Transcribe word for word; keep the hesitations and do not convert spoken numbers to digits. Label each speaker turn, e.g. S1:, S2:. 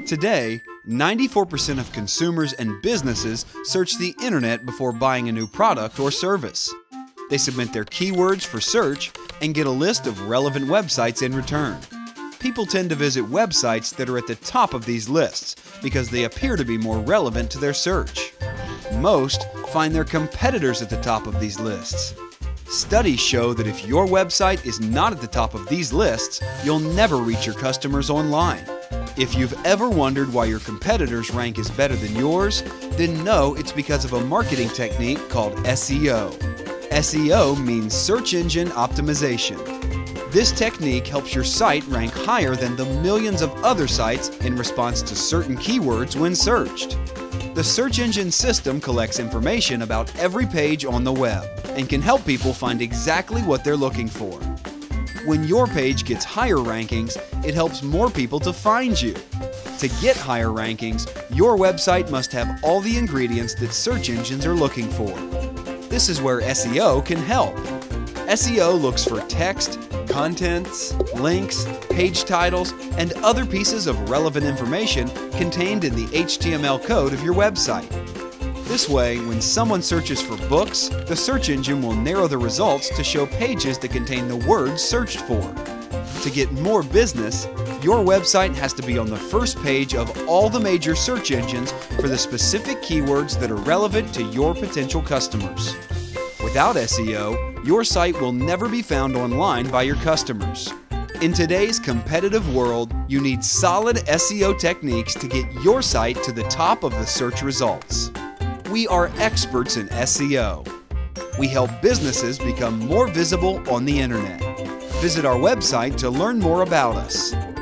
S1: Today, ninety-four percent of consumers and businesses search the internet before buying a new product or service. They submit their keywords for search and get a list of relevant websites in return. People tend to visit websites that are at the top of these lists because they appear to be more relevant to their search. Most find their competitors at the top of these lists. Studies show that if your website is not at the top of these lists, you'll never reach your customers online. If you've ever wondered why your competitors' rank is better than yours, then know it's because of a marketing technique called S E O. S E O means search engine optimization. This technique helps your site rank higher than the millions of other sites in response to certain keywords when searched. The search engine system collects information about every page on the web and can help people find exactly what they're looking for. When your page gets higher rankings, it helps more people to find you. To get higher rankings, your website must have all the ingredients that search engines are looking for. This is where S E O can help. S E O looks for text, contents, links, page titles, and other pieces of relevant information contained in the H T M L code of your website. This way, when someone searches for books, the search engine will narrow the results to show pages that contain the words searched for. To get more business, your website has to be on the first page of all the major search engines for the specific keywords that are relevant to your potential customers. Without S E O, your site will never be found online by your customers. In today's competitive world, you need solid S E O techniques to get your site to the top of the search results. We are experts in S E O. We help businesses become more visible on the internet. Visit our website to learn more about us.